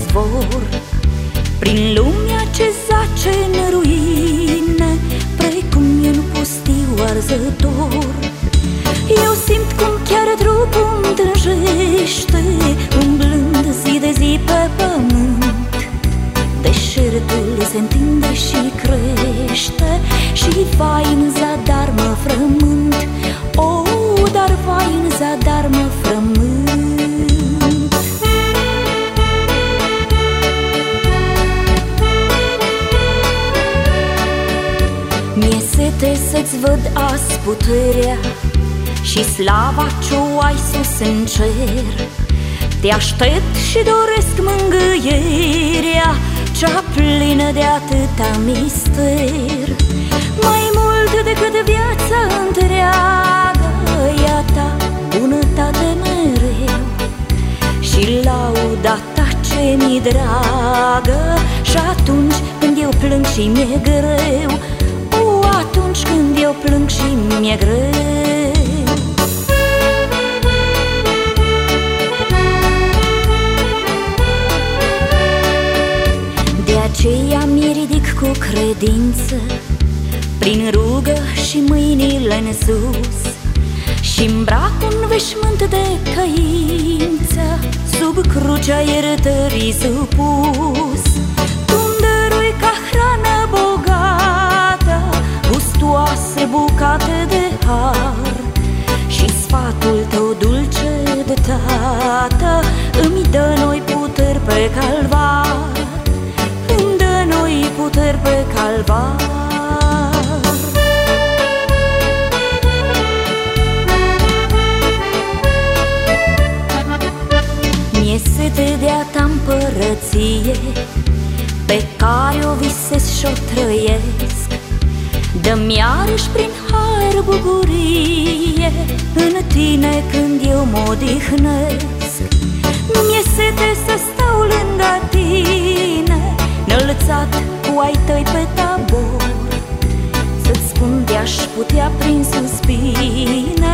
izvor prin lumea ce zace în ruine, precum e un pustiu arzător. Eu simt cum chiar trupul îndrăjește, umblând zi de zi pe pământ. Deșertul se întinde și crește, și vai în zadar mă frământ. O, dar vai în zadar mă frământ. Mi-e sete să-ți văd azi puterea și slava ce-o ai sus în cer. Te aștept și doresc mângâierea cea plină de atâta mister. Mai mult decât viața întreagă e a ta bunătate mereu, și lauda ta ce mi-e dragă. Și atunci când eu plâng și mi-e greu, o, atunci când eu plâng și mi-e greu. De aceea mi ridic cu credință prin rugă și mâinile în sus, și îmbrac un veșmânt de căință sub crucea iertării supus. Tu-mi dărui ca hrană bogată gustoase bucate de har, și sfatul tău dulce de tată îmi dă noi puteri pe calvar, îmi dă noi puteri pe calvar. Mi-e sete de-a ta împărăție pe care o visez și-o trăiesc. Dă-mi iarăși prin har bucurie în tine când eu mă odihnesc. Mi-e sete să stau lângă tine, înălțat cu ai tăi pe tabor, să-ți spun de-aș putea prin suspine